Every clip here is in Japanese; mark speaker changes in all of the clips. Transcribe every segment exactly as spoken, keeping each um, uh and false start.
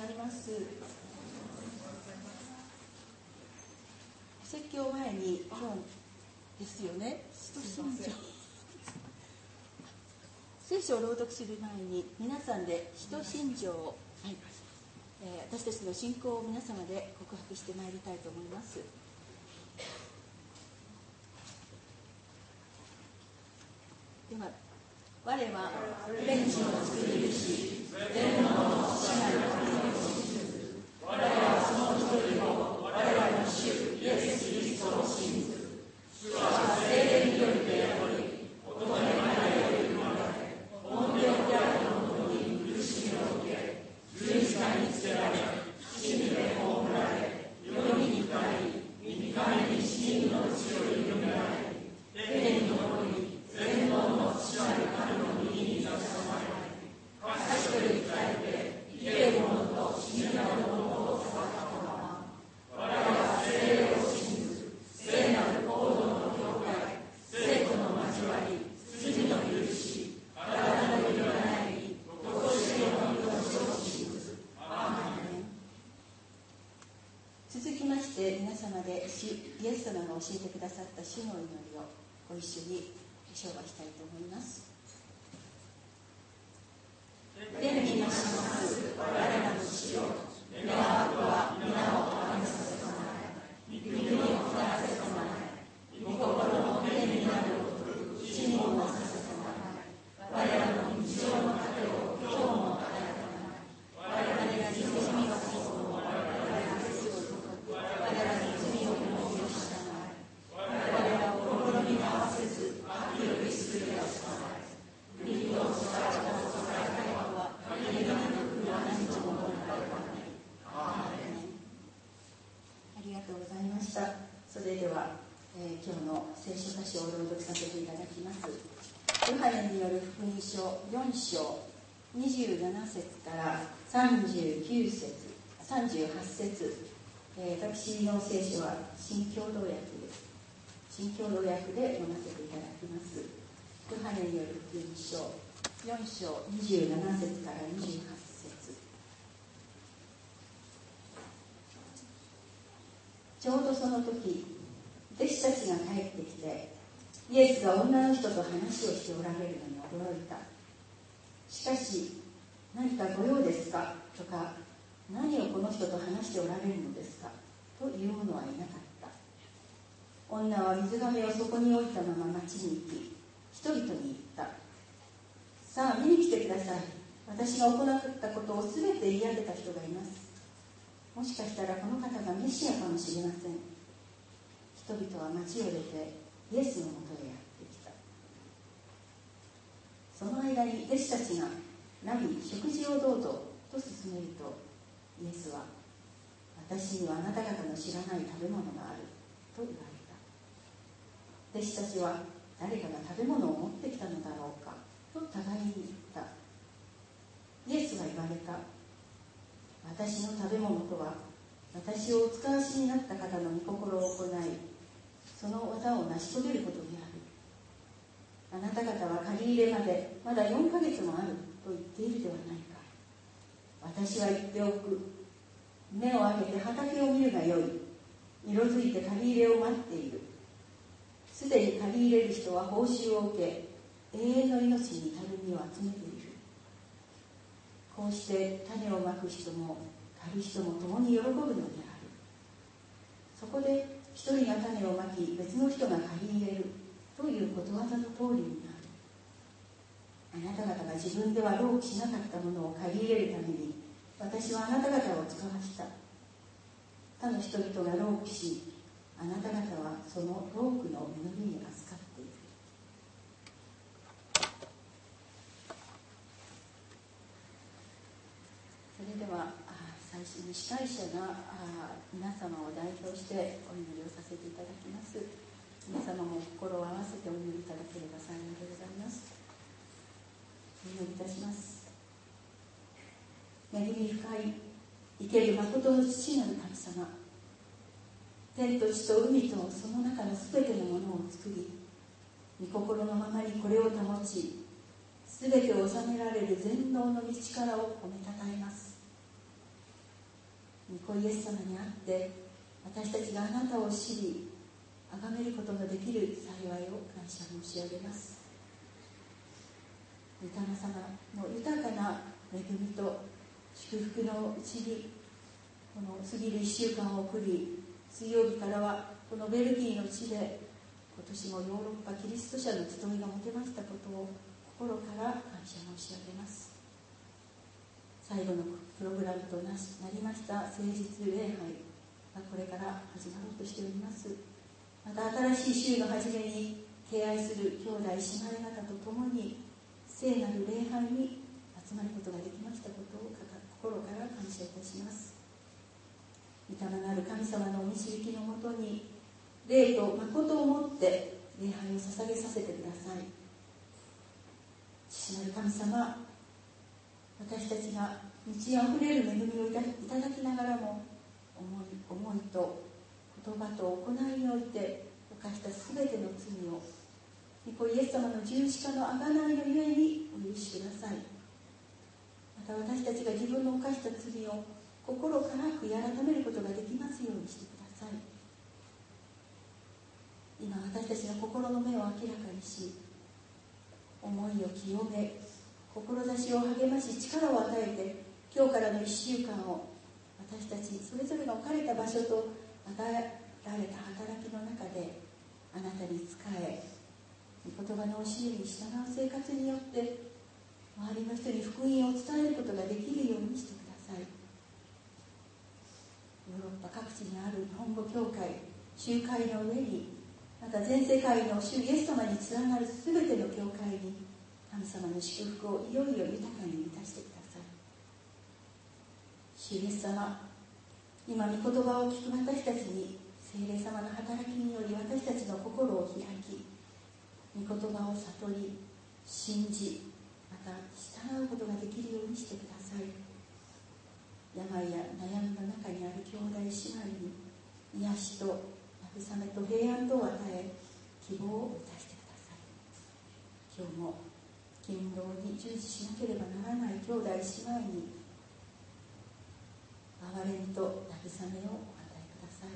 Speaker 1: います。説教前に今日ですよね。聖書を朗読する前に皆さんで使徒信条を、はいえー、私たちの信仰を皆様で告白してまいりたいと思います。では、我は天地の作り主、天の支配の神を信ず。我はその一人を我らの主イエス・キリストを信ず。主は聖霊によって宿り、乙女マリアより生まれ、ポンテオ・ピラトのもとに苦しみを受け、十字架につけられ、死にて葬られ、世に下り、三日目に死人のうちよりよみがえり、天に昇り、全能の父なる神の右に座し込まれ、私とに仕えて生ける者と死になる者を裁かれたまま、我らは聖霊を信ず、聖なる行動の教会、聖子の交わり、罪の許し、体のよみがえり、とこしえの命を信ず。アーメン。続きまして皆様で主イエス様が教えてくださった主の祈りをご一緒に唱和したいと思います。天にまします我らの父よ、願わくは皆をあがめさせたまえ、御国を下らせたまえ、御心の天になるごとく地にもなさせたまえ、我らの日常の糧を今日も与えたまえ、我々が罪を犯すことも我々が罪を解く、我々の罪をも許したまえ、我々が心に合わせず悪より救い出したまえ、国と力と栄えたのは限りがなく何日ものあればね。アーメン。ありがとうございました。それでは、えー、今日の聖書箇所を朗読させていただきます。ヨハネによる福音書よん章にじゅうなな節からさんじゅうきゅう節、さんじゅうはち節、えー、私の聖書は新共同訳です。新共同訳で読ませていただきます。ヨハネによる福音書よん章にじゅうなな節からにじゅうはち節。ちょうどその時、弟子たちが帰ってきて、イエスが女の人と話をしておられるのに驚いた。しかし、何かご用ですかとか、何をこの人と話しておられるのですかという者はいなかった。女は水がめをそこに置いたまま町に行き、人々に言った。さあ見に来てください。私が行ったことをすべて言い当てた人がいます。もしかしたらこの方がメシアかもしれません。人々は町を出てイエスのもとへやってきた。その間に弟子たちがラビ、食事をどうぞと勧めると、イエスは私にはあなた方の知らない食べ物があると言われた。弟子たちは誰かが食べ物を持ってきたのだろうかと互いに言った。イエスは言われた。私の食べ物とは、私をお使わしになった方の御心を行い、その技を成し遂げることである。あなた方は借り入れまでまだよんかげつもあると言っているではないか。私は言っておく。目を開けて畑を見るがよい。色づいて借り入れを待っている。すでに借り入れる人は報酬を受け、永遠の命に至る身を集めている。こうして種をまく人も刈る人も共に喜ぶのである。そこで一人が種をまき、別の人が刈り入れるということわざの通りになる。あなた方が自分では労苦しなかったものを借り入れるために、私はあなた方を使わした。他の人々が労苦し、あなた方はその労苦の恵みに預かっている。それでは最初に司会者が皆様を代表してお祈りをさせていただきます。皆様も心を合わせてお祈りいただければ幸いでございます。お祈りいたします。恵み深い生ける誠の父なる神様、天と地と海とその中のすべてのものを作り、御心のままにこれを保ち、すべてを治められる全能の御力を褒めたたえます。 御子イエス様にあって私たちがあなたを知り崇めることのできる幸いを感謝申し上げます。御霊様の豊かな恵みと祝福のうちにこの過ぎるいっしゅうかんを送り、水曜日からはこのベルギーの地で今年もヨーロッパキリスト者の集いが持てましたことを心から感謝申し上げます。最後のプログラムとなりました誠実礼拝がこれから始まろうとしております。また新しい週の初めに敬愛する兄弟姉妹方と共に聖なる礼拝に集まることができましたことを心から感謝いたします。御霊なる神様のお導きのもとに霊と誠をもって礼拝を捧げさせてください。父なる神様、私たちが満ち溢れる恵みをいただきながらも思い、思いと言葉と行いにおいて犯したすべての罪を御子イエス様の十字架の贖いのゆえにお許しください。また私たちが自分の犯した罪を心から悔い改めることができますようにしてください。今私たちの心の目を明らかにし、思いを清め、志を励まし力を与えて、今日からのいっしゅうかんを私たちそれぞれが置かれた場所と与えられた働きの中であなたに仕え、御言葉の教えに従う生活によって周りの人に福音を伝えることができるようにしてください。ヨーロッパ各地にある日本語教会、集会の上に、また全世界の主イエス様に連なるすべての教会に神様の祝福をいよいよ豊かに満たしてください。主イエス様、今御言葉を聞く私たちに聖霊様の働きにより私たちの心を開き、御言葉を悟り信じ、また従うことができるようにしてください。病や悩みの中にある兄弟姉妹に癒しと慰めと平安とを与え、希望を満たしてください。今日も勤労に従事しなければならない兄弟姉妹に憐れみと慰めをお与えください。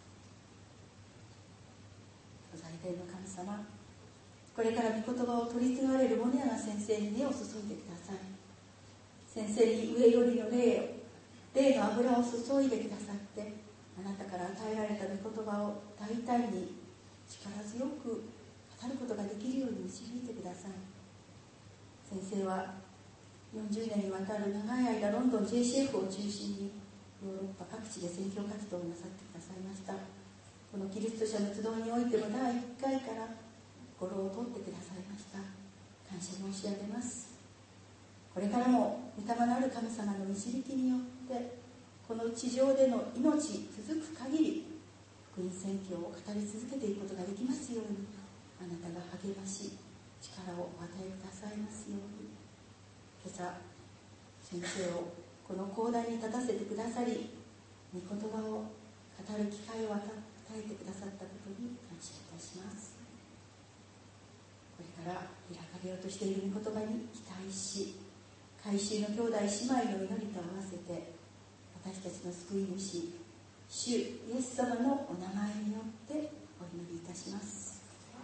Speaker 1: ご在天の神様、これから御言葉を取り継がれるモネアナ先生に目を注いでください。先生に上よりの霊を霊の油を注いでくださって、あなたから与えられた御言葉を大胆に力強く語ることができるように導いてください。先生はよんじゅうねんにわたる長い間ロンドン ジェイシーエフ を中心にヨーロッパ各地で宣教活動をなさってくださいました。このキリスト者の集いにおいてもだいいっかいからごろをとってくださいました。感謝申し上げます。これからも御霊なる神様の導きによってこの地上での命続く限り福音宣教を語り続けていくことができますように、あなたが励まし力をお与えくださいますように。今朝先生をこの講談に立たせてくださり、御言葉を語る機会を与えてくださったことに感謝いたします。これから開かれようとしている御言葉に期待し、改宗の兄弟姉妹の祈りと合わせて私たちの救い主主イエス様のお名前によってお祈りいたします。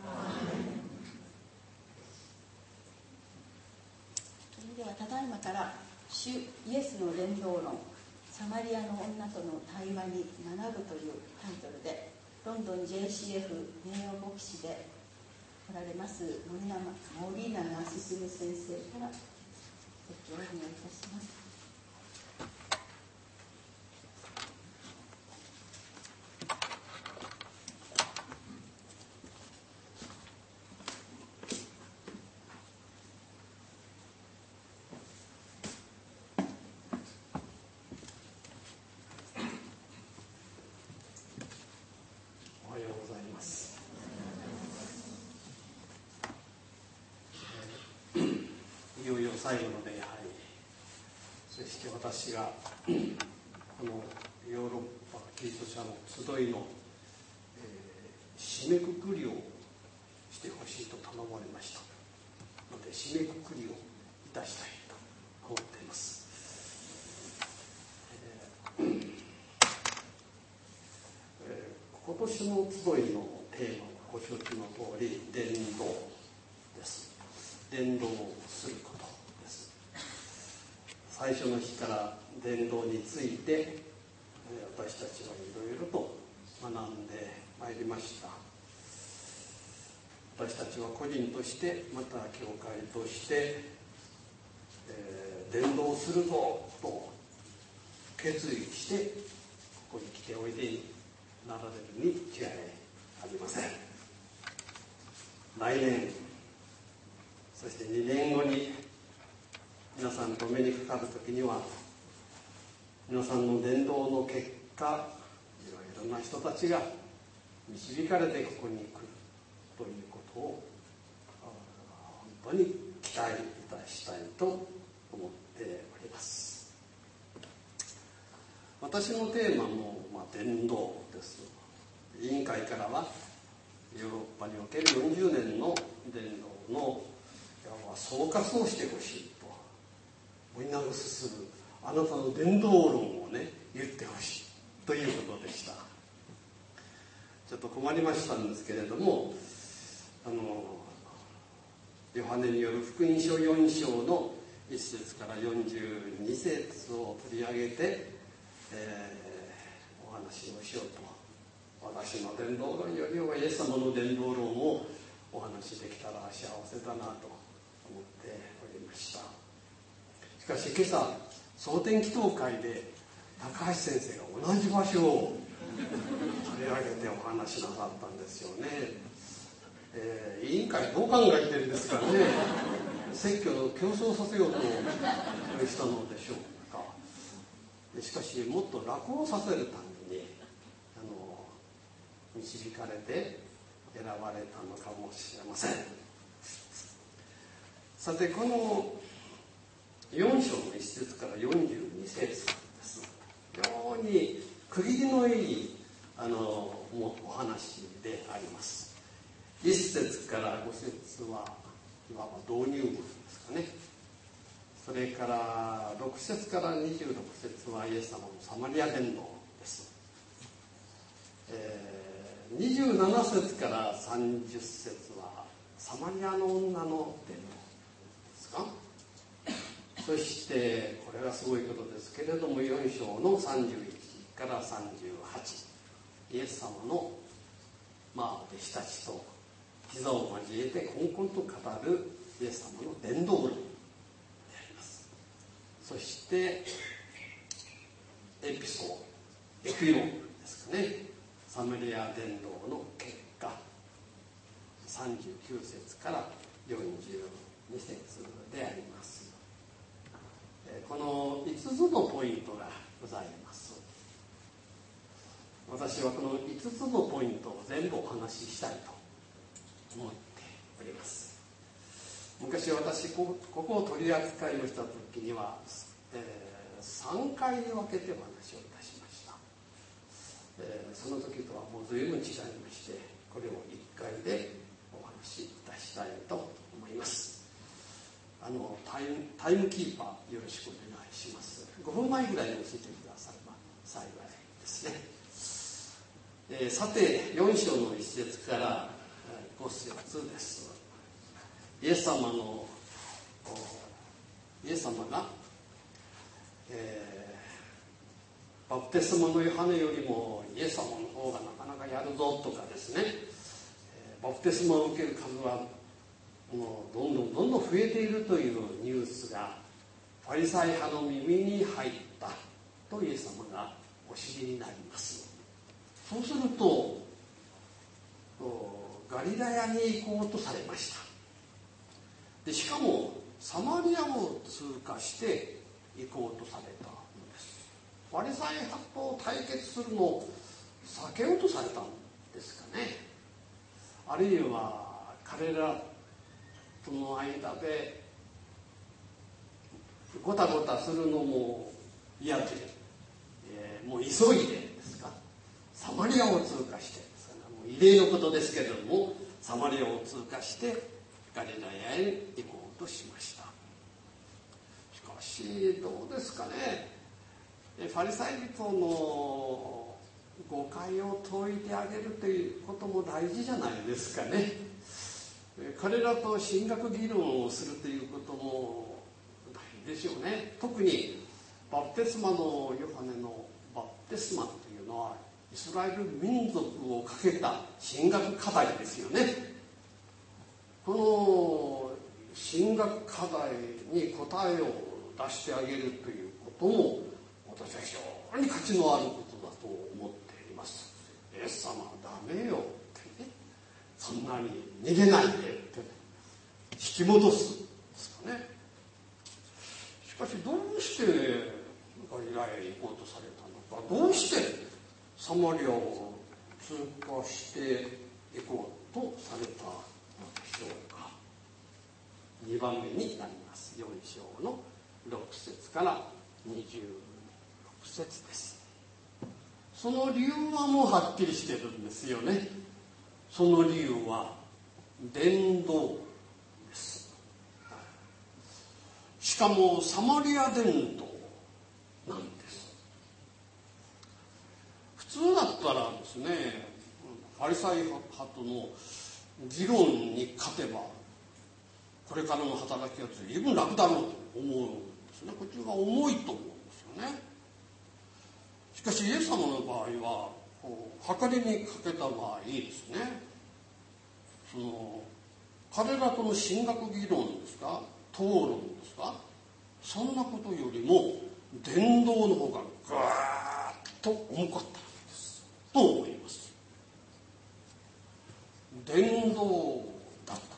Speaker 1: それではただいまから主イエスの伝道論サマリアの女との対話に学ぶというタイトルでロンドン ジェイシーエフ 名誉牧師でおられます森永進先生からお願いいたします。
Speaker 2: おはようございます。いよいよ最後の礼拝、そして私がこのヨーロッパキリスト者の集いの、えー、締めくくりをしてほしいと頼まれましたので、締めくくりをいたしたいと思っています。えー、 今年の集いのテーマはご承知の通り伝道です。伝道をすることです。最初の日から伝道について私たちはいろいろと学んでまいりました。私たちは個人としてまた教会として、えー、伝道するぞと決意してここに来ておいでになられるに違いありません。来年そしてにねんごに皆さんと目にかかる時には皆さんの伝道の結果いろいろな人たちが導かれてここに来るということを本当に期待いたしたいと思っております。私のテーマも、まあ、伝道です。委員会からはヨーロッパにおけるよんじゅうねんの伝道の総括をしてほしいとおいなぐすするあなたの伝道論をね言ってほしいということでした。ちょっと困りましたんですけれども、あのヨハネによる福音書よん章のいち節からよんじゅうに節を取り上げて、えー、お話をしようと。私の伝道論よりはイエス様の伝道論をお話しできたら幸せだなと思っておりました。しかし今朝蒼天祈祷会で高橋先生が同じ場所を取り上げてお話しなさったんですよね。えー、委員会どう考えてるんですかね。説教を競争させようとしたのでしょうか。しかしもっと楽をさせるためにあの導かれて選ばれたのかもしれません。さてこのよん章のいち節からよんじゅうに節です。非常に区切りのいいあのもうお話であります。いち節からご節はいわば導入部ですかね。それからろく節からにじゅうろく節はイエス様のサマリア伝道です。えー、にじゅうなな節からさんじゅう節はサマリアの女の伝道ですか。そしてこれはすごいことですけれどもよん章のさんじゅういちからさんじゅうはちイエス様の、まあ、弟子たちと膝を交えてこんこんと語るイエス様の伝道論であります。そしてエピソードエピローグですかね。サマリア伝道の結果さんじゅうきゅう節からよんじゅうに節であります。このいつつのポイントがございます。私はこのいつつのポイントを全部お話ししたいと思っております。昔私ここを取り扱いをした時には、えー、さんかいに分けてお話をいたしました。えー、その時とはもう随分違いましてこれをいっかいでお話しいたしたいと思います。あのタイム、タイムキーパーよろしくお願いします。ごふんまえぐらいに教えてくだされば幸いですね。えー、さてよん章のいち節からご節です。イエス様のイエス様が、えー、バプテスマのヨハネよりもイエス様の方がなかなかやるぞとかですね、えー、バプテスマを受ける数はもうどんどんどんどん増えているというニュースがファリサイ派の耳に入ったとイエス様がお知りになります。そうするとガリラヤに行こうとされました。でしかもサマリアを通過して行こうとされたのです。ファリサイ派と対決するのを避けようとされたんですかね。あるいは彼らとの間でごたごたするのも嫌で、えー、もう急いでですかサマリアを通過してですからもう異例のことですけれどもサマリアを通過してガリラヤへ行こうとしました。しかしどうですかね、ファリサイ人の誤解を解いてあげるということも大事じゃないですかね。彼らと神学議論をするということも大事でしょうね。特にバプテスマのヨハネのバプテスマというのはイスラエル民族をかけた神学課題ですよね。この神学課題に答えを出してあげるということも私は非常に価値のあることだと思っています。イエス様はダメよってね、そんなに逃げないでって引き戻すですかね。しかしどうしてガリラヤへ行こうとされたのか、どうしてサマリアを通過していこうとされたのでしょうか。にばんめになります。よん章のろく節からにじゅうろく節です。その理由はもうはっきりしてるんですよね。その理由は伝道です。しかもサマリア伝道なんです。普通だったらですね、ファリサイ派との議論に勝てばこれからの働きは随分楽だろうと思うんですね。こっちが重いと思うんですよね。しかしイエス様の場合はこう計りにかけた場合ですね、その彼らとの神学議論ですか、討論ですか、そんなことよりも伝道の方がガーッと重かったんですと思います。伝道だったんです。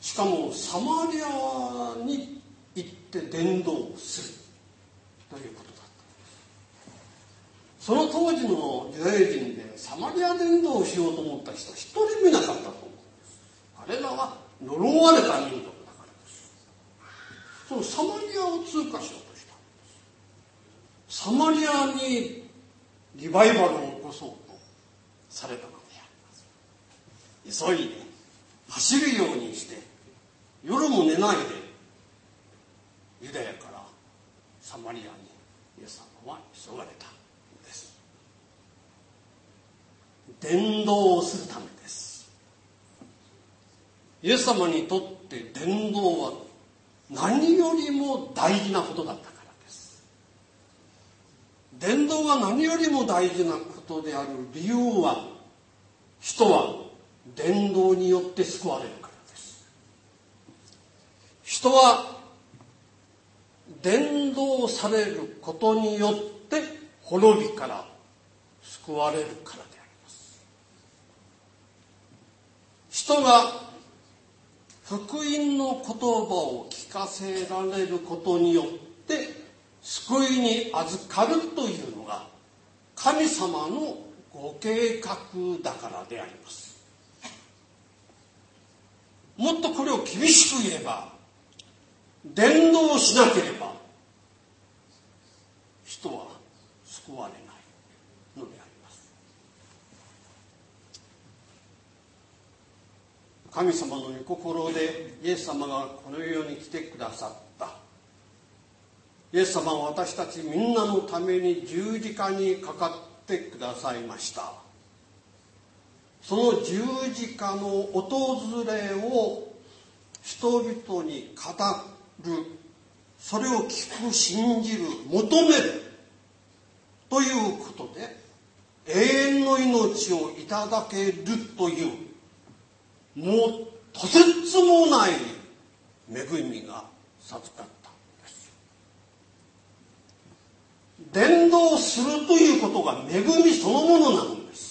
Speaker 2: しかもサマリアに行って伝道をするということだったんです。その当時のユダヤ人でサマリア伝道をしようと思った人は一人もいなかったと思うんです。彼らは呪われた民族だからです。そのサマリアを通過しようとしたんです。サマリアにリバイバルを起こそうとされたのであります。急いで走るようにして夜も寝ないでユダヤからサマリアにイエス様は急がれたんです。伝道をするためです。イエス様にとって伝道は何よりも大事なことだったからです。伝道が何よりも大事なことである理由は、人は伝道によって救われるからです。人は伝道されることによって滅びから救われるからであります。人が福音の言葉を聞かせられることによって救いに預かるというのが神様のご計画だからであります。もっとこれを厳しく言えば、伝道しなければ人は救われないのであります。神様の御心でイエス様がこの世に来てくださった。イエス様は私たちみんなのために十字架にかかってくださいました。その十字架の訪れを人々に語る、それを聞く、信じる、求めるということで永遠の命をいただけるという、もうとてつもない恵みが授かったんです。伝道するということが恵みそのものなんです。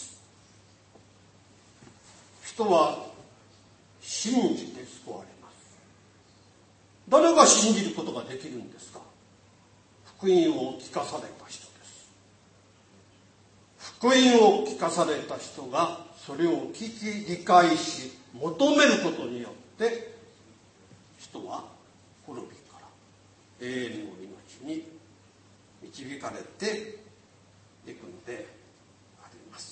Speaker 2: 人は信じて救われます。誰が信じることができるんですか？福音を聞かされた人です。福音を聞かされた人がそれを聞き理解し求めることによって人は滅びから永遠の命に導かれていくのであります。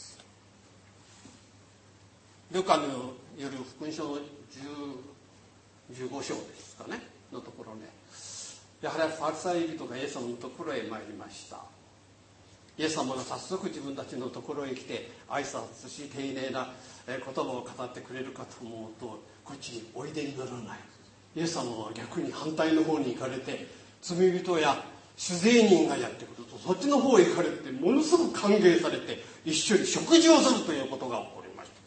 Speaker 2: ルカのよる福音書のじゅうご章ですかねのところで、やはりファリサイ人がイエス様のところへ参りました。 イエス様が早速自分たちのところへ来て挨拶し丁寧な言葉を語ってくれるかと思うと、こっちにおいでにならない。イエス様は逆に反対の方に行かれて、罪人や酒税人がやってくるとそっちの方へ行かれて、ものすごく歓迎されて一緒に食事をするということが起こりました。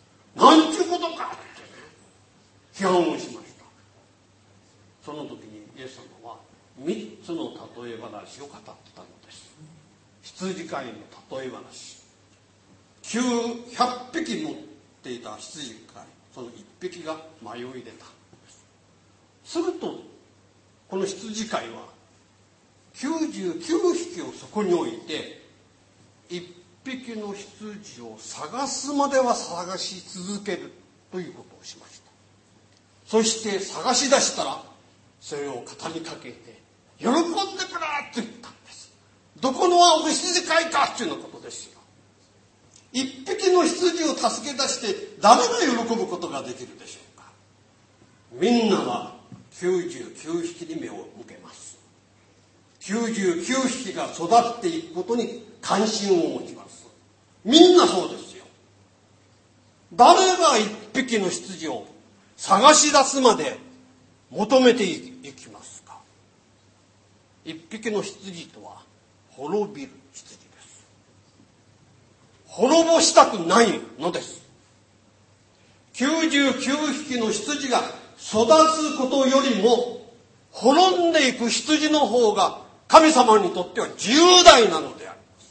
Speaker 2: なんていうことかって批判をしました。その時にイエス様は三つの例え話を語ってたのです。羊飼いの例え話。きゅうひゃくぴき持っていた羊飼い、そのいっぴきが迷い出た。するとこの羊飼いはきゅうじゅうきゅうひきをそこに置いて、いっぴきの羊を探すまでは探し続けるということをしました。そして探し出したらそれを語りかけて、喜んでくれと言ったんです。どこのはお羊飼いかっていうようなことですよ。一匹の羊を助け出して誰が喜ぶことができるでしょうか。みんなはきゅうじゅうきゅうひきに目を向けます。きゅうじゅうきゅうひきが育っていくことに関心を持ちます。みんなそうですよ。誰が一匹の羊を探し出すまで求めていきますか。一匹の羊とは滅びる羊です。滅ぼしたくないのです。きゅうじゅうきゅうひきの羊が育つことよりも滅んでいく羊の方が神様にとっては重大なのであります。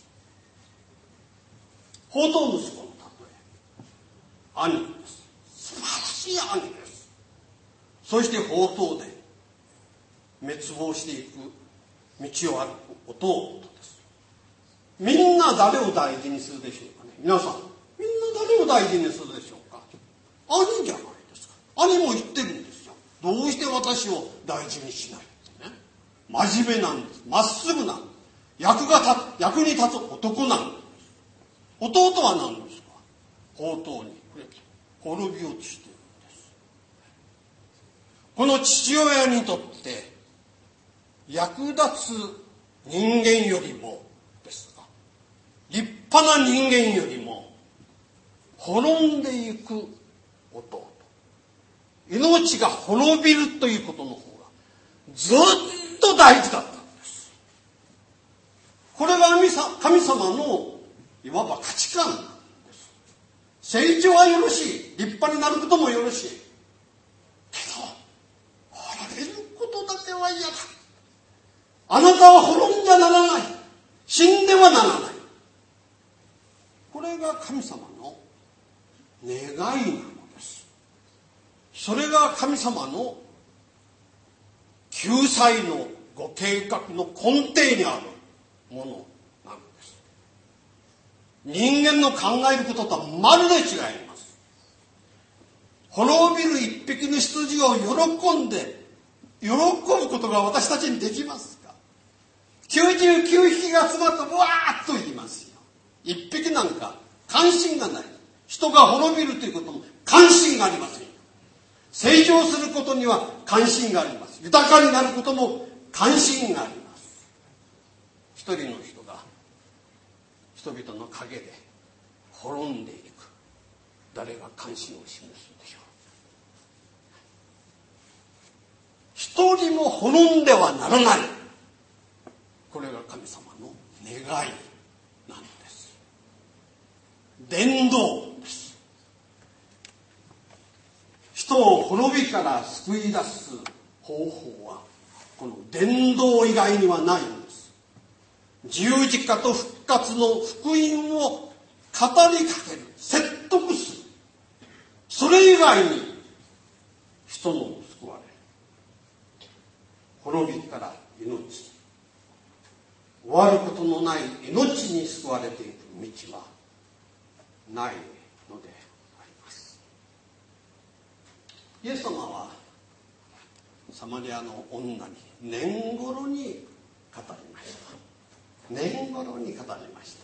Speaker 2: 放蕩息子の例え、兄です。素晴らしい兄です。そして放蕩で滅亡していく道を歩く弟です。みんな誰を大事にするでしょうかね。皆さん、みんな誰を大事にするでしょうか。兄じゃないですか。兄も言ってるんですよ。どうして私を大事にしないってね。真面目なんです。まっすぐなんです。役がた役に立つ男なんです。弟は何ですか。放蕩に滅びようとしているんです。この父親にとって役立つ人間よりもですが、立派な人間よりも滅んでいく弟、命が滅びるということの方がずっと大事だったんです。これが神様のいわば価値観なんです。成長はよろしい、立派になることもよろしいけど、滅びることだけは嫌だ。あなたは滅んじゃならない、死んではならない。これが神様の願いなのです。それが神様の救済のご計画の根底にあるものなのです。人間の考えることとはまるで違います。滅びる一匹の羊を喜んで喜ぶことが私たちにできますか。きゅうじゅうきゅうひきが集まってわーっと言いますよ。一匹なんか関心がない。人が滅びるということも関心がありません。成長することには関心があります。豊かになることも関心があります。一人の人が人々の陰で滅んでいく、誰が関心を示すでしょう。一人も滅んではならない、これが神様の願いなんです。伝道です。人を滅びから救い出す方法はこの伝道以外にはないんです。十字架と復活の福音を語りかける、説得する、それ以外に人の救われる、滅びから命、終わることのない命に救われていく道はないのであります。イエス様はサマリアの女に年頃に語りました。年頃に語りました。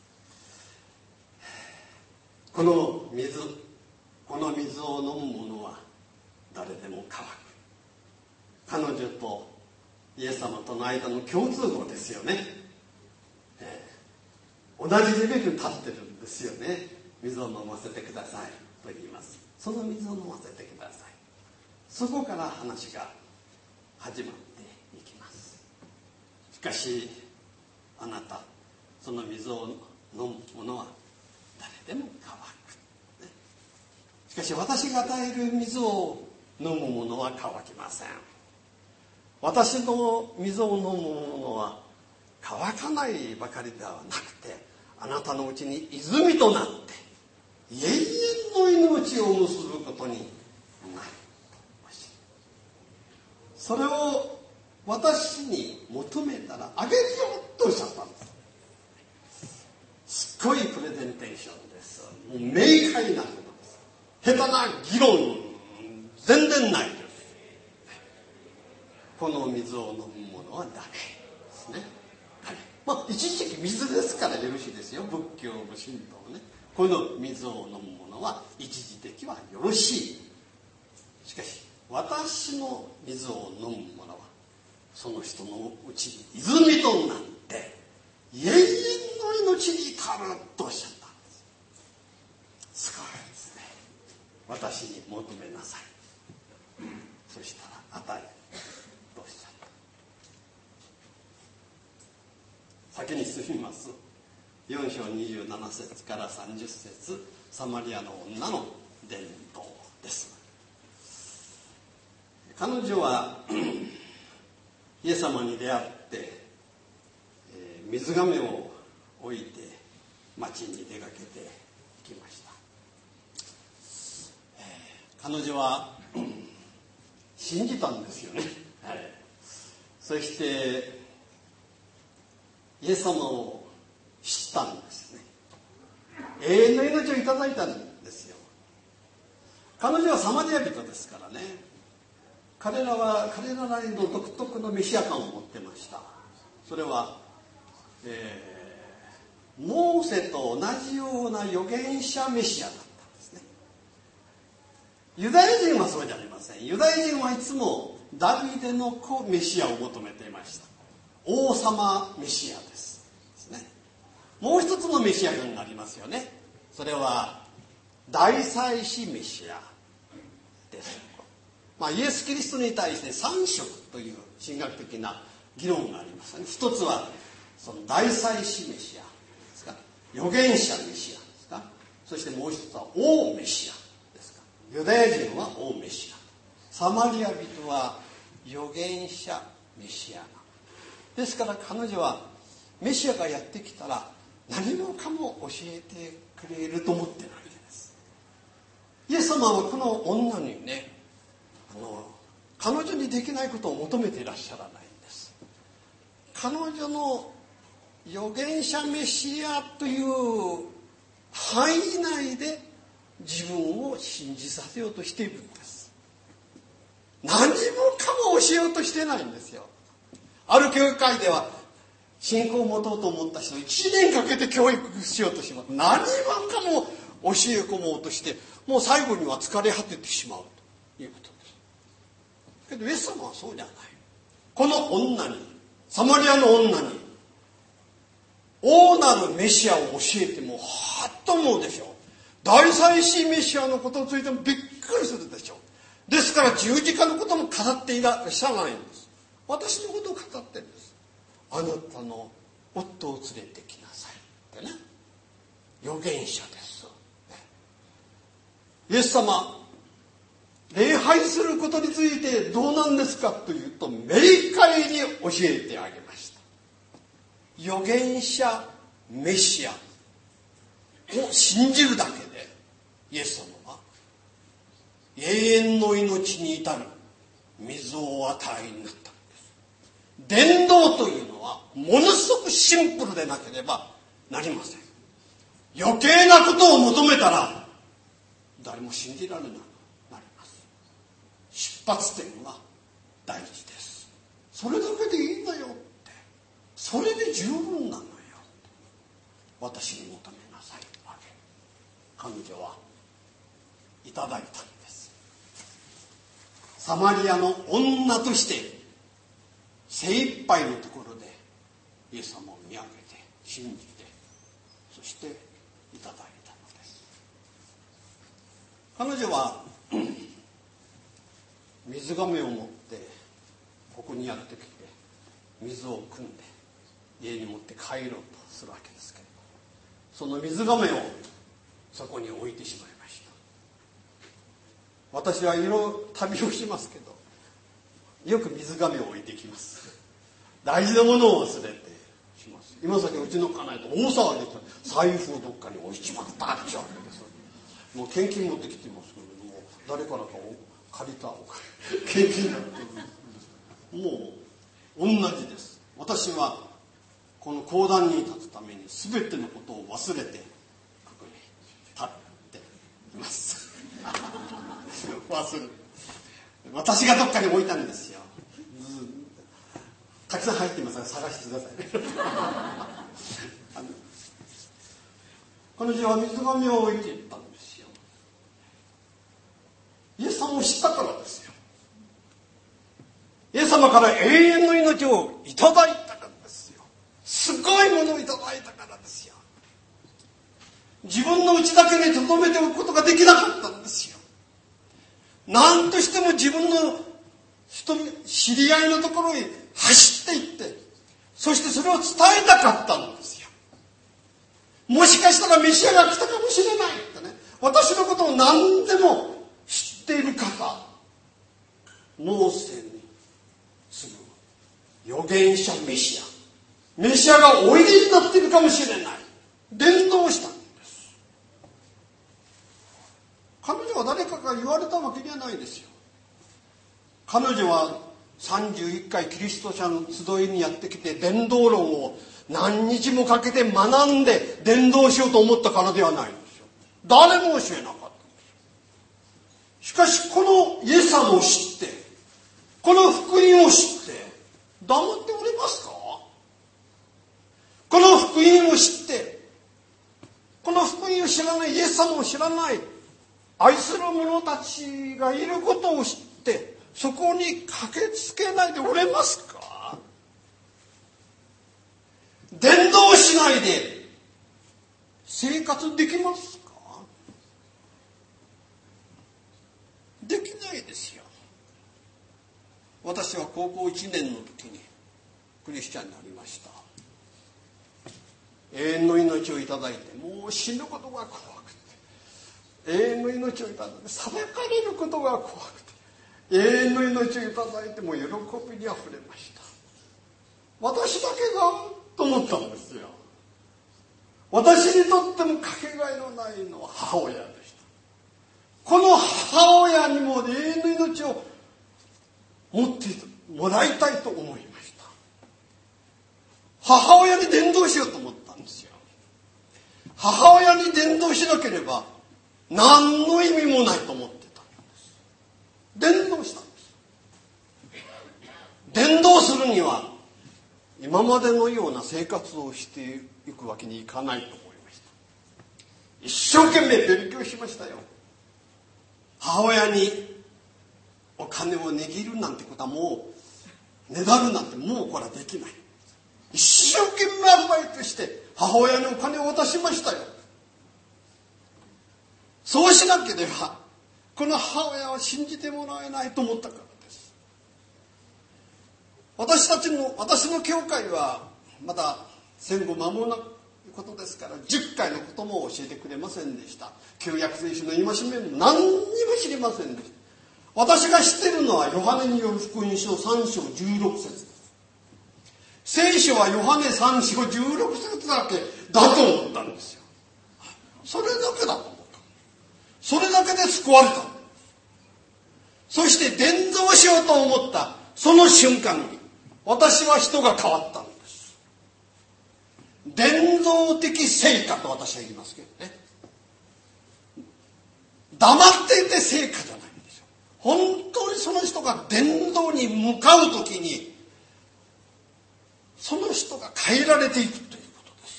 Speaker 2: この水、この水を飲む者は誰でも乾く。彼女とイエス様との間の共通語ですよね。え同じレベルに立ってるんですよね。水を飲ませてくださいと言います。その水を飲ませてください。そこから話が始まっていきます。しかしあなた、その水を飲むものは誰でも乾く、ね、しかし私が与える水を飲むものは乾きません。私の水を飲むものは乾かないばかりではなくて、あなたのうちに泉となって永遠の命を結ぶことになる。それを私に求めたらあげるよとおっしゃったんです。すっごいプレゼンテーションです。もう明快なことです。下手な議論全然ないです。この水を飲むものはダメですね。はい、まあ一時期水ですからよろしいですよ。仏教の神道ね、この水を飲むものは一時的はよろしい。しかし私の水を飲むものはその人のうちに泉となって永遠の命に至るとおっしゃったんです。すごいですね。私に求めなさい、そしたら与えるとおっしゃった。先に進みます。よん章にじゅうなな節からさんじゅっ節、サマリアの女の伝道です。彼女はイエス様に出会って、えー、水がめを置いて町に出かけてきました。えー、彼女は信じたんですよね。はい、そしてイエス様を知ったんですね。永遠の命をいただいたんですよ。彼女はサマリア人ですからね。彼らは彼らなりの独特のメシア感を持ってました。それは、えー、モーセと同じような預言者メシアだったんですね。ユダヤ人はそうじゃありません。ユダヤ人はいつもダビデの子メシアを求めていました。王様メシアです。ですね。もう一つのメシア感がありますよね。それは大祭司メシアです。まあ、イエス・キリストに対して三色という神学的な議論がありますね。一つはその大祭司メシアですか、預言者メシアですか、そしてもう一つは王メシアですか。ユダヤ人は王メシア、サマリア人は預言者メシアですから、彼女はメシアがやってきたら何もかも教えてくれると思っているわけです。イエス様はこの女にね、あの彼女にできないことを求めていらっしゃらないんです。彼女の預言者メシアという範囲内で自分を信じさせようとしているんです。何もかも教えようとしてないんですよ。ある教会では信仰を持とうと思った人いちねんかけて教育しようとします。何もかも教え込もうとして、もう最後には疲れ果ててしまうということです。けどイエス様はそうじゃない。この女に、サマリアの女に大なるメシアを教えてもはっと思うでしょう。大祭司メシアのことについてもびっくりするでしょう。ですから十字架のことも語っていらっしゃらないんです。私のことを語ってるんです。あなたの夫を連れてきなさいってね。預言者です。イエス様、礼拝することについてどうなんですかというと、明快に教えてあげました。預言者メシアを信じるだけでイエス様は永遠の命に至る水をお与えになったんです。伝道というのはものすごくシンプルでなければなりません。余計なことを求めたら誰も信じられなくなります。出発点は大事です。それだけでいいんだよって、それで十分なのよ、私に求めなさいわけ。彼女はいただいたんです。サマリアの女として精一杯のところでイエス様を見上げて信じてしていただいたのです。彼女は水がめを持ってここにやってきて水を汲んで家に持って帰ろうとするわけですけれど、その水がめをそこに置いてしまいました。私はいろいろ旅をしますけど、よく水がめを置いてきます。大事なものを忘れてします。今さっきうちの家内と大騒ぎで財布をどっかに置いちまったって言うわけです。もう献金持ってきてますけれども、誰からかを借りたお金、献金だってもう同じです。私はこの講談に立つために全てのことを忘れてここに立っています忘れ私がどっかに置いたんですよ。たくさん入っていますから探してくださいねあの彼女は水がめを置いていったんですよ。イエス様を知ったからですよ。イエス様から永遠の命をいただいたからですよ。すごいものをいただいたからですよ。自分のうちだけに留めておくことができなかったんですよ。何としても自分の人知り合いのところへ走っていって、そしてそれを伝えたかったんですよ。もしかしたらメシアが来たかもしれないってね。私のことを何でも知っている方、モーセに次ぐ預言者メシア、メシアがおいでになっているかもしれない。伝道したんです。彼女は誰かが言われたわけじゃないですよ。彼女はさんじゅういっかいキリスト者の集いにやってきて伝道論を何日もかけて学んで伝道しようと思ったからではないんですよ。誰も教えなかったんです。しかしこのイエス様を知って、この福音を知って黙っておりますか？この福音を知って、この福音を知らない、イエス様を知らない愛する者たちがいることを知って、そこに駆けつけないでおれますか？伝道しないで生活できますか？できないですよ。私は高校いちねんの時にクリスチャンになりました。永遠の命をいただいて、もう死ぬことが怖くて、永遠の命をいただいて裁かれることが怖くて、永遠の命をいただいても喜びにあふれました。私だけがと思ったんですよ。私にとってもかけがえのないのは母親でした。この母親にも永遠の命を持ってもらいたいと思いました。母親に伝道しようと思ったんですよ。母親に伝道しなければ何の意味もないと思ってたんです。伝道したんです。伝道するには今までのような生活をしていくわけにいかないと思いました。一生懸命勉強しましたよ。母親にお金を握るなんてことはもう、ねだるなんてもうこれはできない。一生懸命アルバイトして母親にお金を渡しましたよ。そうしなければこの母親は信じてもらえないと思ったからです。私たちの私の教会はまだ戦後間もなくことですからじゅっかいのことも教えてくれませんでした。旧約聖書の戒めも何にも知りませんでした。私が知っているのはヨハネによる福音書さん章じゅうろく節です。聖書はヨハネさん章じゅうろく節だけだと思ったんですよ。それだけだと思った。それだけで救われた。そして伝道しようと思ったその瞬間に私は人が変わったんです。伝道的成果と私は言いますけどね。黙っていて成果じゃないんですよ。本当にその人が伝道に向かうときにその人が変えられていくということです。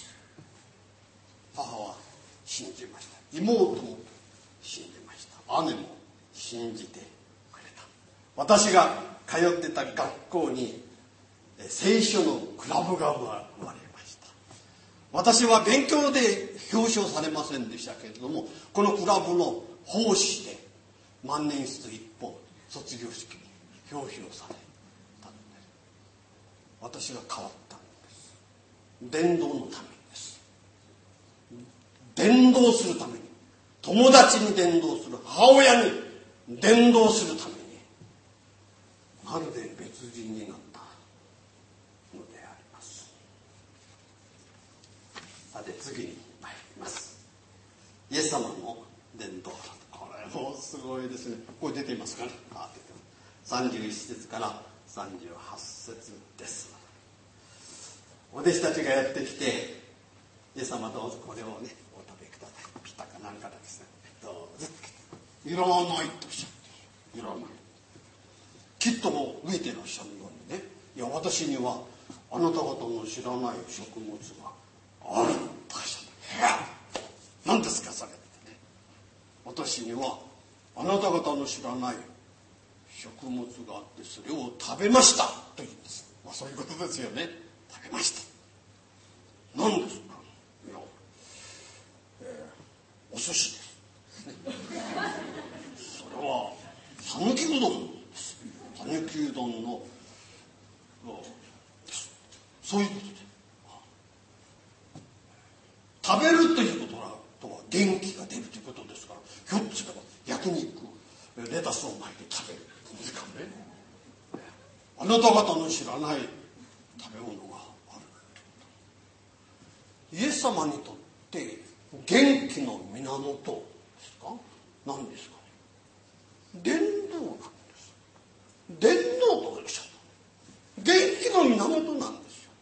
Speaker 2: 母は信じました。妹も信じました。姉も信じてくれた。私が通ってた学校に聖書のクラブが生まれました。
Speaker 3: 私は勉強で表彰されませんでしたけれども、このクラブの奉仕で万年筆一本卒業式に表彰されたので、私が変わったんです。伝道のためにです。伝道するために、友達に伝道する、母親に伝道するために、まるで別人になったのであります。さて次に参ります。イエス様の伝道、これもすごいですね。これ出ていますかね。あ、出てます。さんじゅういち節からさんじゅうはち節です。お弟子たちがやってきて、イエス様どうぞこれをねお食べください。ピタかなんかですね。どうぞ。いらないとおっしゃって、いらない。きっともう飢えてらっしゃるようにね、いや私にはあなた方の知らない食物があるとおっしゃった。いや、何ですかそれってね。私にはあなた方の知らない食物があってそれを食べましたと言うんです。まあそういうことですよね。食べました。何ですか。いや、えー、お寿司です。それは讃岐うどんです。讃岐うどんのそういうことで、食べるということはとは元気が出るということですから、ひょっとすれば焼肉レタスを巻いて食べるんですかね。あなた方の知らない食べ物がある。イエス様にとって元気の源ですか。何ですかね。伝道なんです。伝道とおっしゃった。元気の源なんですよ。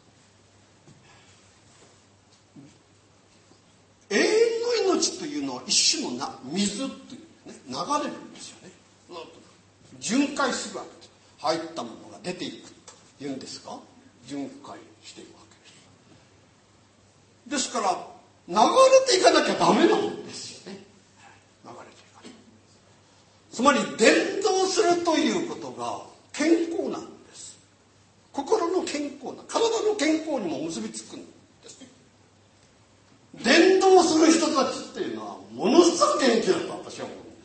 Speaker 3: 永遠の命というのは一種のな水っていうね、流れるんですよね。巡回するわけです。入ったものが出ていくというんですか。巡回していくわけです。ですから流れていかなきゃダメなんですよね。流れていかない。つまり伝道するということが健康なんです。心の健康な、体の健康にも結びつくんです。伝道する人たちっていうのはものすごく元気だと私は思うんです。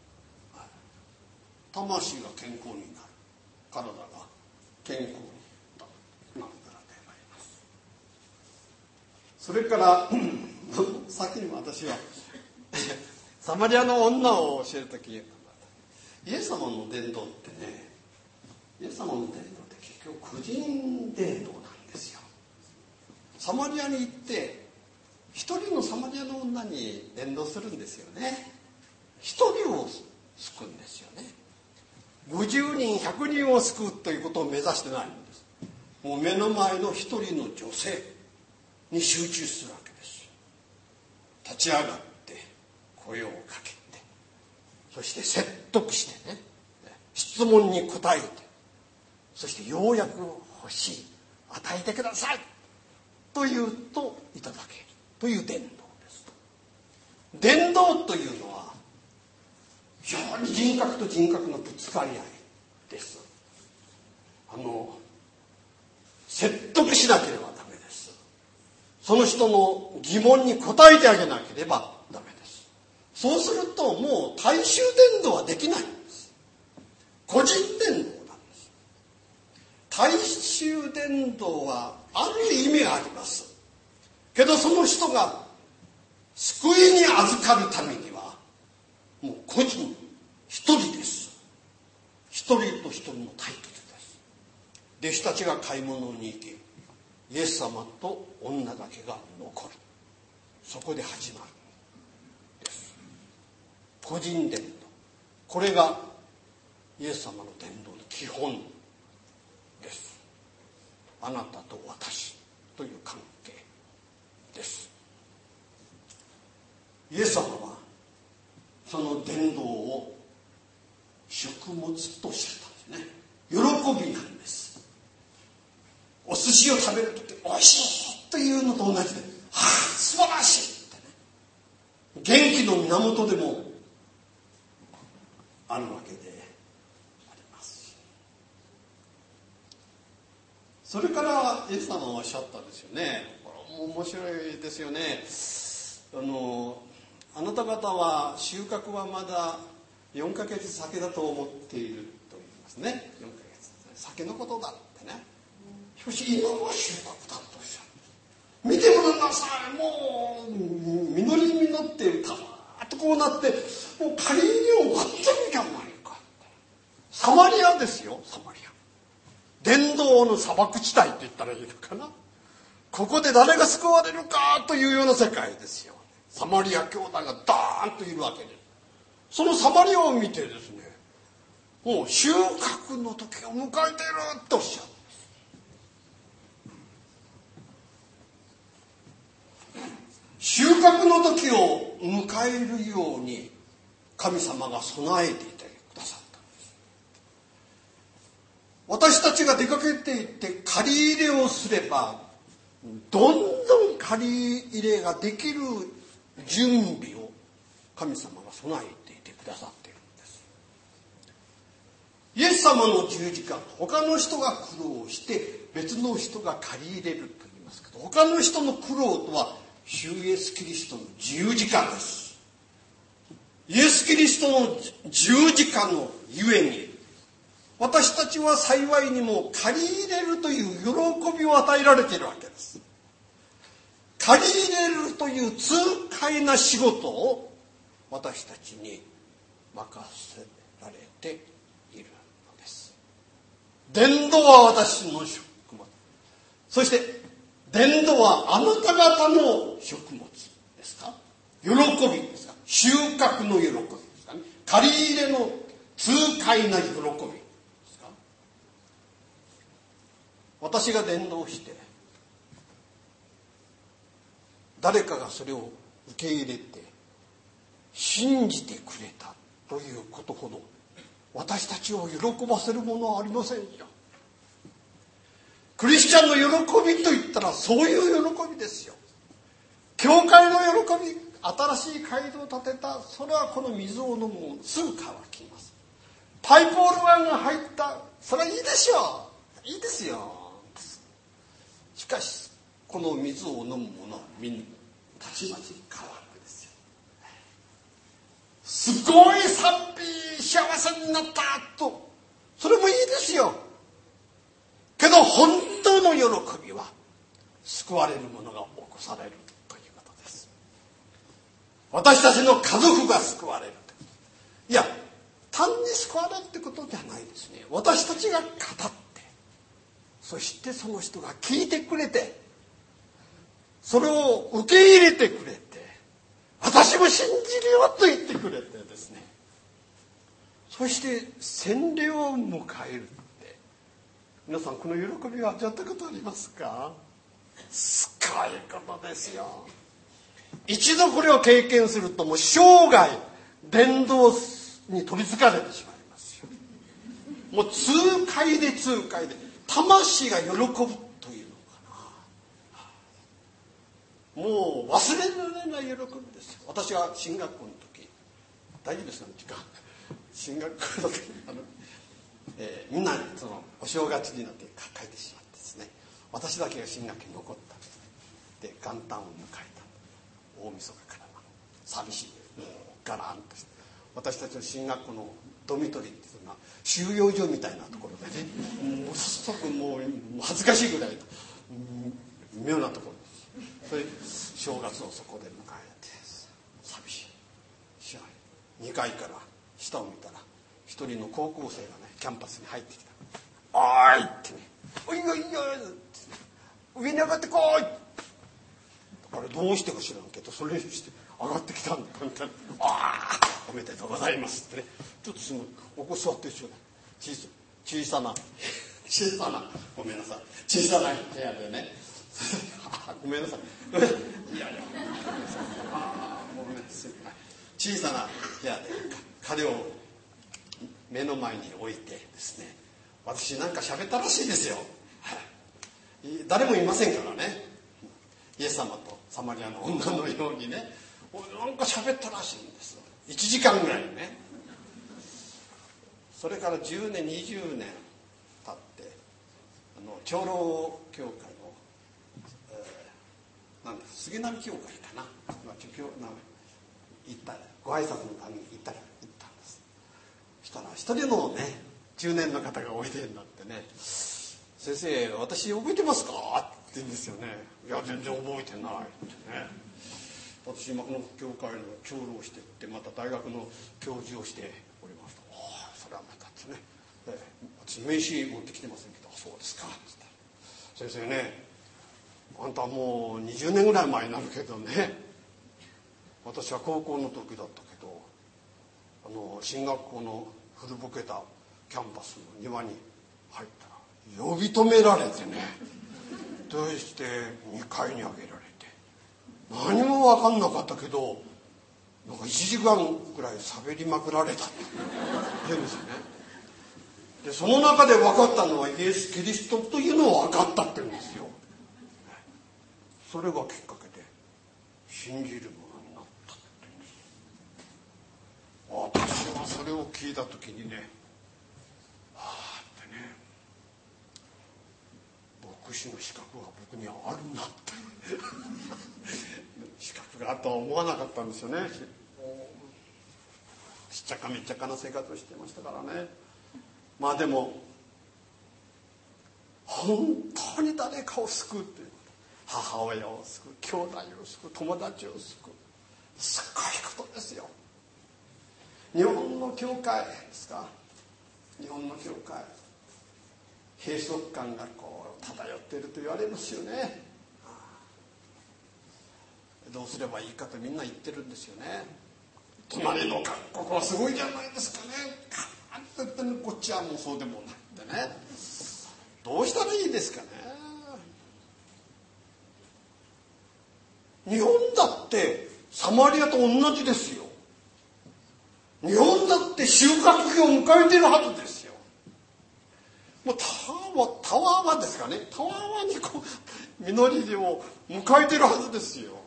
Speaker 3: 魂が健康になる、体が健康になるからであります。それから先にも私はサマリアの女を教えるとき、イエス様の伝道ってね、イエス様の伝道って結局個人伝道なんですよ。サマリアに行って一人のサマリアの女に伝道するんですよね。一人を救うんですよね。ごじゅうにんひゃくにんを救うということを目指してないんです。もう目の前の一人の女性に集中するわけです。立ち上がって声をかけて、そして説得してね、質問に答えて、そしてようやく欲しい、与えてくださいと言うといただけるという伝道です。伝道というのは非常に人格と人格のぶつかり合いです。あの説得しなければダメです。その人の疑問に答えてあげなければダメです。そうするともう大衆伝道はできないんです。個人伝道なんです。大衆伝道はある意味ありますけど、その人が救いに預かるためにはもう個人一人です。一人と一人の対決です。弟子たちが買い物に行き、イエス様と女だけが残る。そこで始まるんです。個人伝道、これがイエス様の伝道の基本です。あなたと私という関係です。イエス様はその伝道を食物とおっしゃったんですね。喜びなんです。お寿司を食べるときおいしいというのと同じで、はあ素晴らしいってね、元気の源でもあるわけであります。それからイエス様はおっしゃったんですよね。これ面白いですよね。あのあなた方は収穫はまだよんかげつ先だと思っていると言いますね。よんかげつ先のことだってね。しかし今は収穫だとおっしゃる。見てごらんなさい。もう実り実ってたわーっとこうなって、もう刈り入れを割ってるじゃないか。サマリアですよ、サマリア。伝道の砂漠地帯って言ったらいいのかな。ここで誰が救われるかというような世界ですよ。サマリア兄弟がダーンといるわけです。そのサマリアを見てですね、もう収穫の時を迎えているとおっしゃる。収穫の時を迎えるように神様が備えていてくださったんです。私たちが出かけていって借り入れをすれば、どんどん借り入れができる準備を神様が備えていてくださっているんです。イエス様の十字架、他の人が苦労して別の人が借り入れると言いますけど、他の人の苦労とは主イエスキリストの十字架です。イエスキリストの十字架のゆえに、私たちは幸いにも借り入れるという喜びを与えられているわけです。借り入れるという痛快な仕事を私たちに任せられているのです。伝道は私の食物。そして伝道はあなた方の食物ですか？喜びですか？収穫の喜びですかね？借り入れの痛快な喜びですか？私が伝道して誰かがそれを受け入れて信じてくれたということほど私たちを喜ばせるものはありませんよ。クリスチャンの喜びといったらそういう喜びですよ。教会の喜び、新しい街道を建てた、それはこの水を飲むもすぐ乾きます。パイプオルガンが入った、それはいいでしょう。いいですよ。しかしこの水を飲むものはみんなたちまち乾くですよ。すごい賛美、幸せになったと、それもいいですよ。けど本当の喜びは救われる者が起こされるということです。私たちの家族が救われる。いや、単に救われるってことじゃないですね。私たちが語って、そしてその人が聞いてくれて、それを受け入れてくれて、私も信じるよと言ってくれてですね、そして洗礼を迎える。皆さんこの喜びを味わったことありますか？すごいことですよ。一度これを経験するともう生涯伝道に取りつかれてしまいますよ。もう痛快で痛快で魂が喜ぶというのかな。もう忘れられない喜びですよ。私は進学校の時、大丈夫ですかね、時間。進学校の時あのえー、みんなそのお正月になって帰ってしまってですね、私だけが新学期に残ったで元旦を迎えた大晦日からは寂しい、もうガランとして、私たちの進学校のドミトリーっていうのは収容所みたいなところでね、もうすごくもう恥ずかしいぐらいの、うん、妙なところです。それ正月をそこで迎えて寂しいしにかいから下を見たら一人の高校生がねキャンパスに入ってきた。おーいってね、おいおいおい上に上がってこい。あれどうしてか知らんけど、それにして上がってきたんだみたいな。ああおめでとうございますってね、ちょっとすぐここ座ってるでしょうね。小さ小さな小さなごめんなさい小さな部屋でねごめんなさいいやいやあごめんなさい小さな部屋で彼を目の前に置いてですね、私なんか喋ったらしいですよ。誰もいませんからね。イエス様とサマリアの女のようにね、なんか喋ったらしいんです。いちじかんぐらいね。それからじゅうねんにじゅうねん経って、あの長老教会の、えなんだ杉並教会かな、まあ、ちょ今日な行ったご挨拶のために行ったら行ったんです。そしたら一人のね中年の方がおいでになってね、先生私覚えてますかって言うんですよね。いや全然覚えてないってね、私今この教会の長老をしてってまた大学の教授をしております。ああそれはまたですね、え私名刺持ってきてませんけど、そうですかって言ったら、先生ねあんたもうにじゅうねんぐらい前になるけどね、私は高校の時だったけどあの進学校の古ぼけたキャンパスの庭に入ったら呼び止められてね、どうしてにかいに上げられて何も分かんなかったけどなんかいちじかんぐらい喋りまくられたって言うんですよね。でその中で分かったのはイエス・キリストというのを分かったって言うんですよ。それがきっかけで信じるものになったって言うんです。私はそれを聞いた時にね、はあってね、牧師の資格が僕にはあるんだって資格があるとは思わなかったんですよね。しっちゃかめっちゃかな生活をしてましたからね。まあでも本当に誰かを救うっていうこと、母親を救う、兄弟を救う、友達を救う、すごいことですよ。日本の教会ですか、日本の教会閉塞感がこう漂っていると言われますよね。どうすればいいかとみんな言ってるんですよね。隣の韓国はすごいじゃないですかね、カーッと言ってね、こっちはもうそうでもないんでね、どうしたらいいですかね。日本だってサマリアと同じですよ。日本だって収穫期を迎えているはずですよ。もうタワータワーはですかね、タワーはにこう実りを迎えているはずですよ。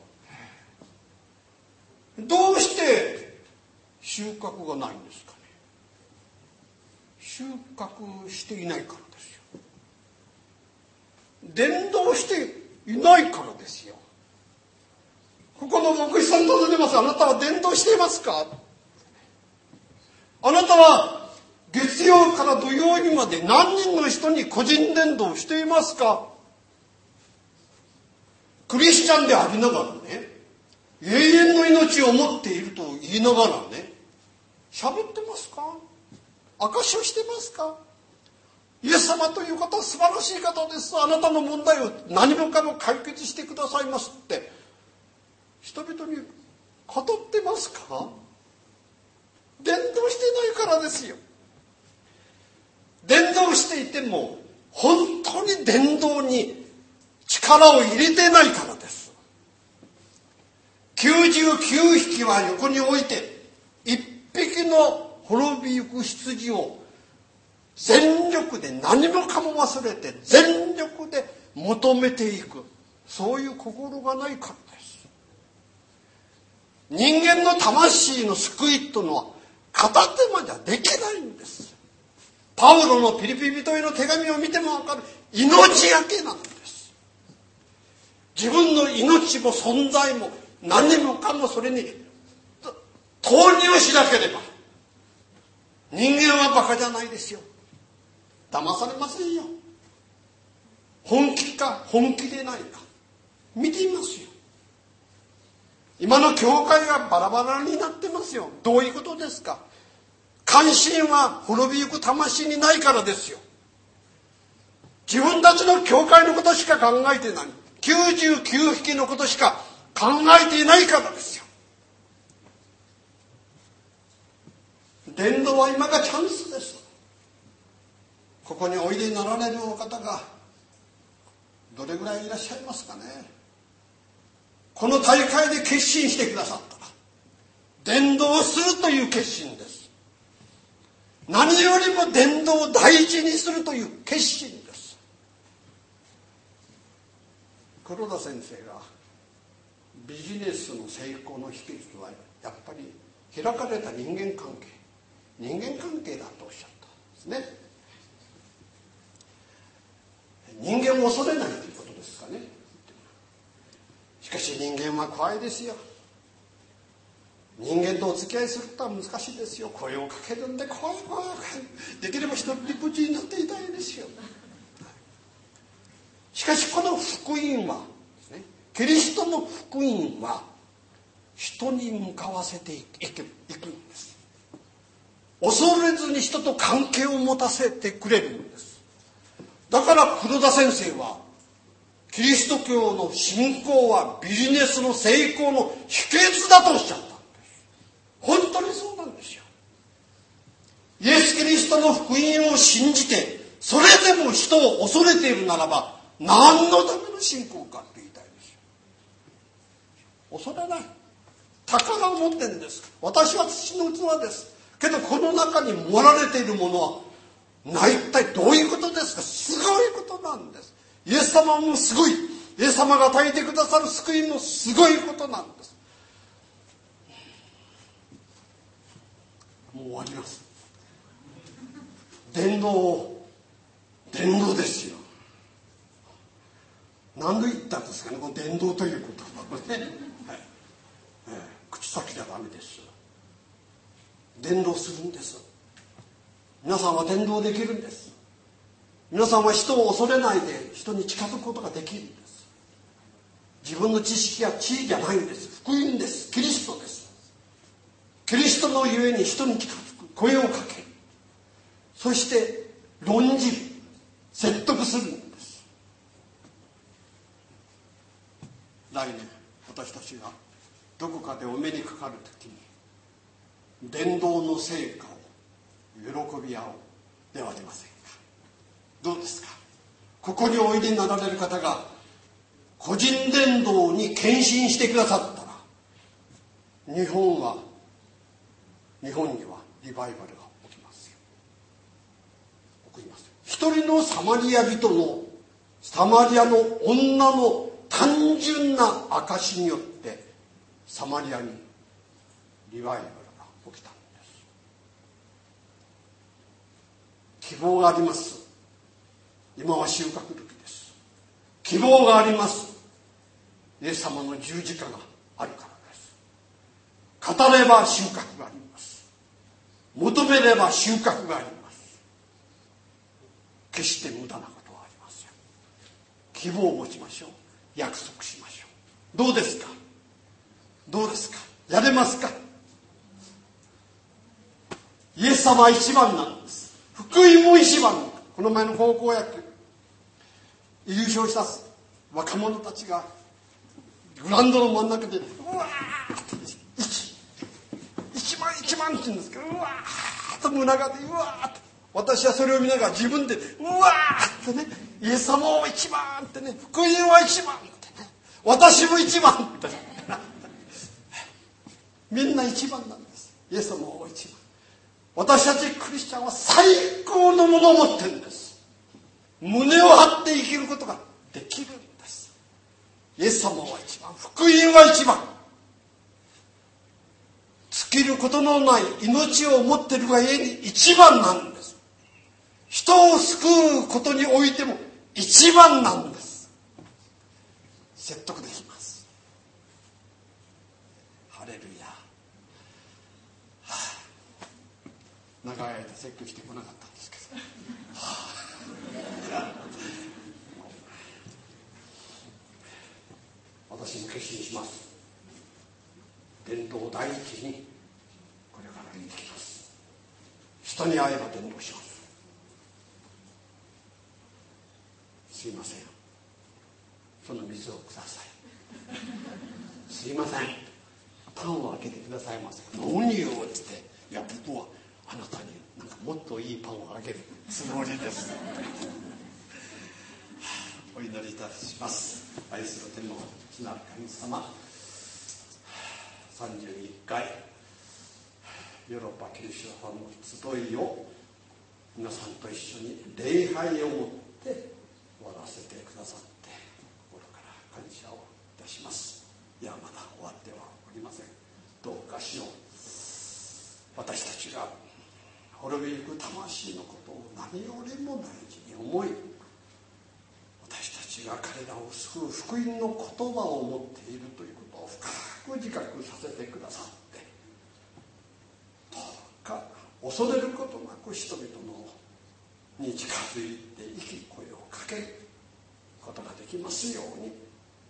Speaker 3: どうして収穫がないんですかね。収穫していないからですよ。伝道していないからですよ。ここの牧師さんと尋ねます。あなたは伝道していますか。あなたは月曜から土曜日まで何人の人に個人伝道していますか。クリスチャンでありながらね、永遠の命を持っていると言いながらね、喋ってますか。証しをしてますか。イエス様という方は素晴らしい方です。あなたの問題を何もかも解決してくださいますって人々に語ってますか。伝道してないからですよ。伝道していても本当に伝道に力を入れてないからです。きゅうじゅうきゅうひきは横に置いていっぴきの滅びゆく羊を全力で何もかも忘れて全力で求めていく、そういう心がないからです。人間の魂の救いというのは片手間じゃできないんです。パウロのピリピ人への手紙を見ても分かる、命がけなんです。自分の命も存在も何もかもそれに投入しなければ。人間はバカじゃないですよ。騙されませんよ。本気か本気でないか見ていますよ。今の教会がバラバラになってますよ。どういうことですか。関心は滅びゆく魂にないからですよ。自分たちの教会のことしか考えてない、きゅうじゅうきゅうひきのことしか考えていないからですよ。伝道は今がチャンスです。ここにおいでになられるお方がどれぐらいいらっしゃいますかね。この大会で決心してくださったら伝道するという決心です。何よりも伝道を大事にするという決心です。黒田先生がビジネスの成功の秘訣はやっぱり開かれた人間関係、人間関係だとおっしゃったんですね。人間を恐れないということですかね。ししかし人間は怖いですよ。人間とお付き合いすることは難しいですよ。声をかけるんで怖い怖い怖い。できれば一人で無事になっていたいですよ。しかしこの福音はですね、キリストの福音は人に向かわせていく、いくんです。恐れずに人と関係を持たせてくれるんです。だから黒田先生はキリスト教の信仰はビジネスの成功の秘訣だとおっしゃったんです。本当にそうなんですよ。イエス・キリストの福音を信じて、それでも人を恐れているならば、何のための信仰かって言いたいんですよ。恐れない。宝を持ってるんです。私は土の器です。けどこの中に盛られているものは、な一体どういうことですか。すごいことなんです。イエス様もすごい。イエス様が与えてくださる救いもすごいことなんです。もう終わります。伝道、伝道ですよ。何度言ったんですかね、この伝道という言葉はね、はい、えー、口先じゃダメです。伝道するんです。皆さんは伝道できるんです。皆さんは人を恐れないで人に近づくことができるんです。自分の知識や地位じゃないんです。福音です。キリストです。キリストのゆえに人に近づく、声をかける、そして論じる、説得するんです。来年私たちがどこかでお目にかかるときに伝道の成果を喜び合おうではありませんか。どうですか。ここにおいでになられる方が個人伝道に献身してくださったら、日本は日本にはリバイバルが起きますよ。起こりますよ。一人のサマリア人のサマリアの女の単純な証によってサマリアにリバイバルが起きたんです。希望があります。今は収穫時です。希望があります。イエス様の十字架があるからです。語れば収穫があります。求めれば収穫があります。決して無駄なことはありません。希望を持ちましょう。約束しましょう。どうですか。どうですか。やれますか。イエス様は一番なんです。福音も一番。この前の高校野球優勝した若者たちがグラウンドの真ん中でうわーって一一万一万って言うんですけど、うわーっと胸がでうわーって、私はそれを見ながら自分でうわーってね、イエス様を一番ってね、福音は一番ってね、私も一番ってみんな一番なんです。イエス様は一番。私たちクリスチャンは最高のものを持ってるんです。胸を張って生きることができるんです。イエス様は一番、福音は一番。尽きることのない命を持っているがゆえに一番なんです。人を救うことにおいても一番なんです。説得できます。ハレルヤ。はあ、長い間説教してこなかったんですけど、はあ私も決心します。伝道を第一にこれから生きます。人に会えば伝道します。すいません、その水をください。すいません、パンを開けてくださいませ。何をって言って、いや僕はあなたになんかもっといいパンをあげるつもりです。お祈りいたします。愛する天の父なる神様、さんじゅういっかいヨーロッパキリストさんの集いを皆さんと一緒に礼拝をもって終わらせてくださって心から感謝をいたします。いや、まだ終わってはおりません。どうかしよう、私たちが滅びゆく魂のことを何よりも大事に思い、私たち主が彼らを救う福音の言葉を持っているということを深く自覚させてくださって、どうか恐れることなく人々のに近づいて生き声をかけることができますようにお願いをい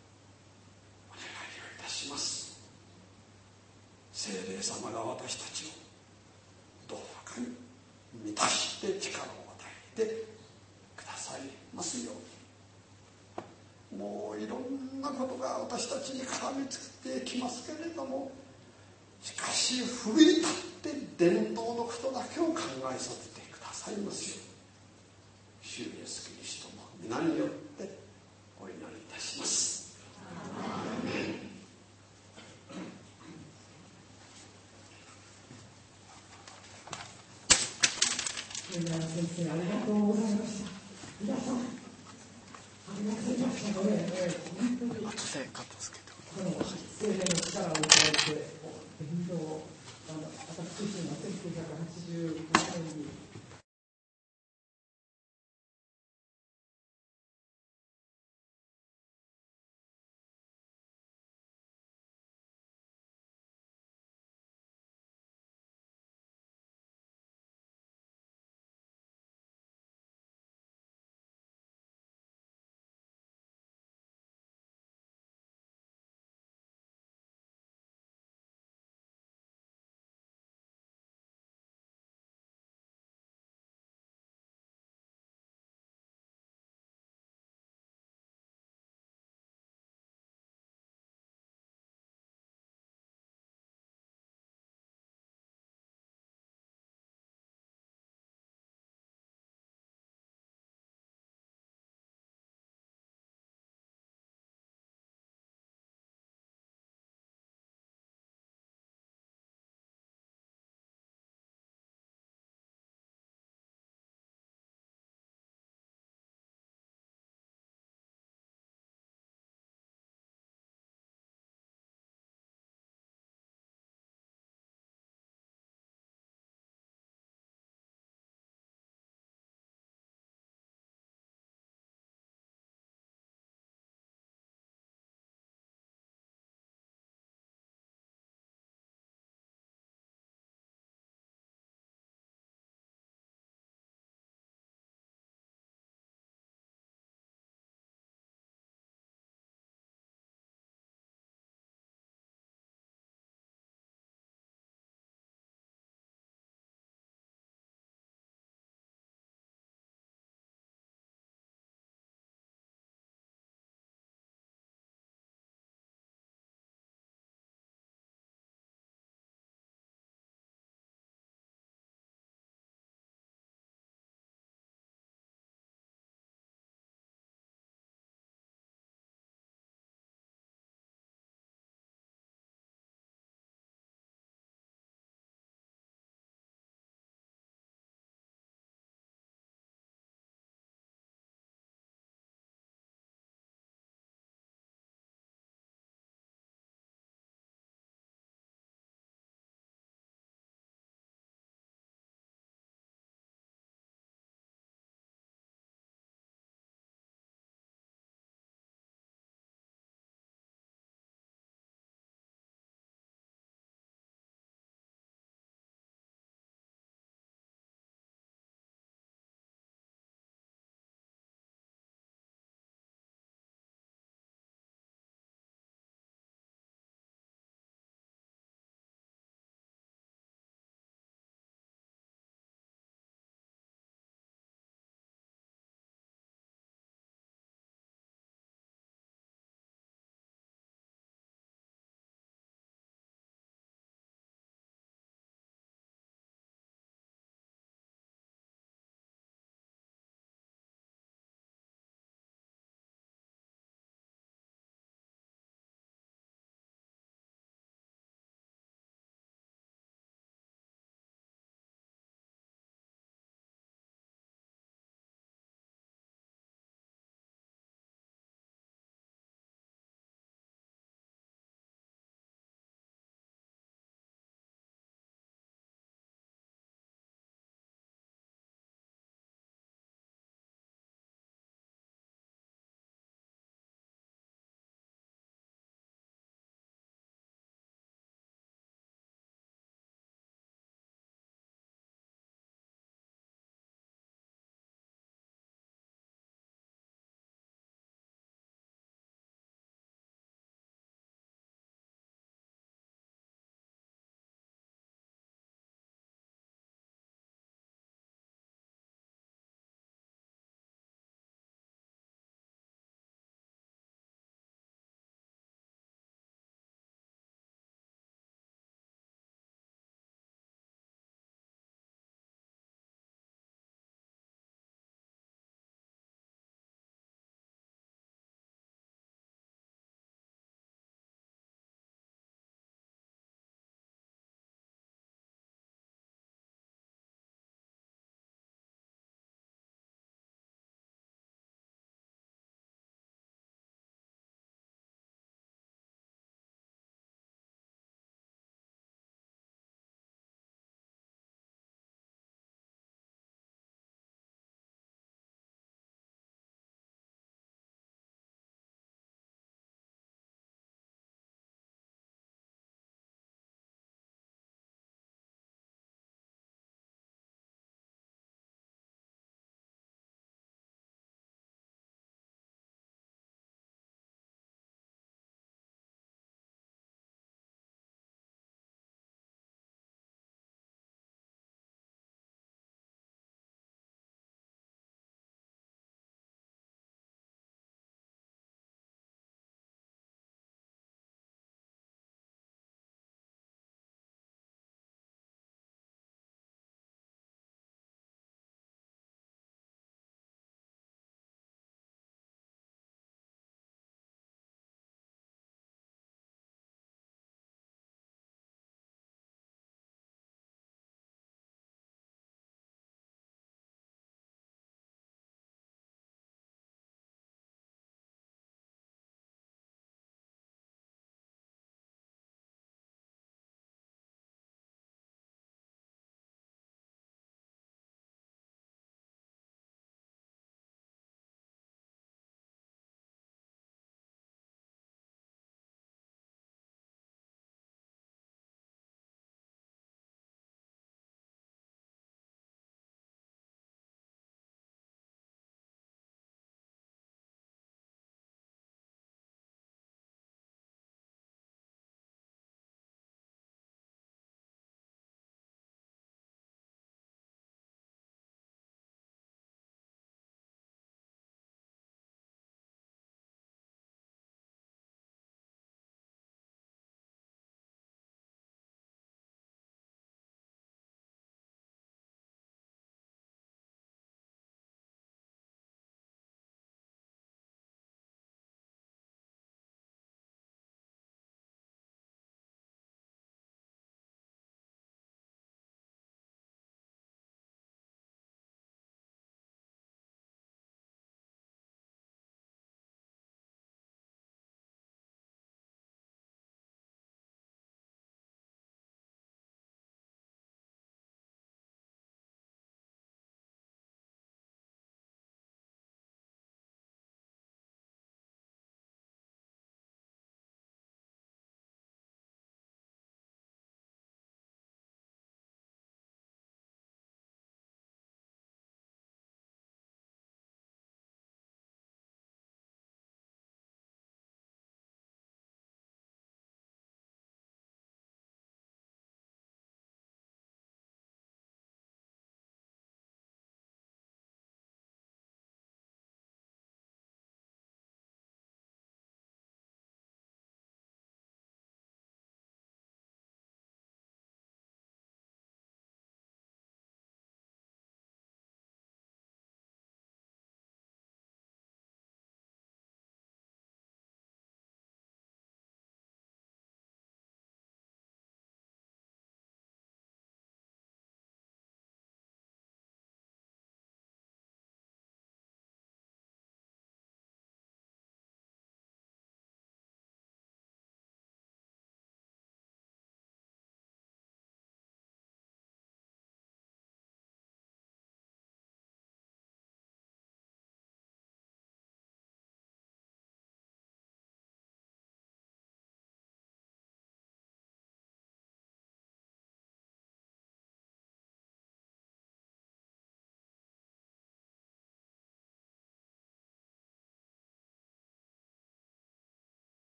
Speaker 3: たします。聖霊様が私たちをどうかに満たして力を与えてくださいますように。もういろんなことが私たちに絡みついてきますけれども、しかし奮い立って伝統のことだけを考えさせてくださいますように、主イエスキリストの皆によってお祈りいたします。
Speaker 4: 先生、ありがとうございました。皆さん、ありがとうございましたので、本当にこの聖霊の力をいただいて、伝道、あの私自身はせんきゅうひゃくはちじゅう